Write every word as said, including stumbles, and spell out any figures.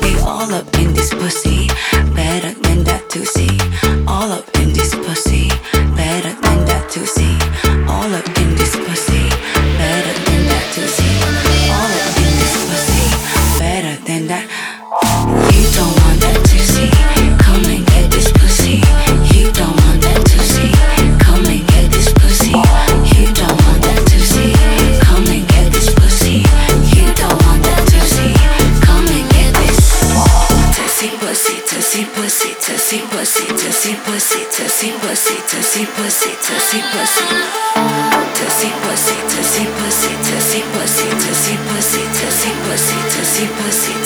We all up in this pussy, better than that to see. All up in this pussy, better than that to see. All up in this pussy, better than that to see. All up in this pussy, better than that. You don't want that to see. Come and get this pussy. You don't want that to see. Come and get this pussy. You don't want that to see. Come and get this pussy. You don't want that to see. Come and get this. Tussie pussy, tussie pussy, tussie pussy, tussie pussy, tussie pussy, tussie pussy, tussie pussy. Tussie pussy, tussie pussy, tussie pussy, tussie pussy, tussie pussy, tussie pussy.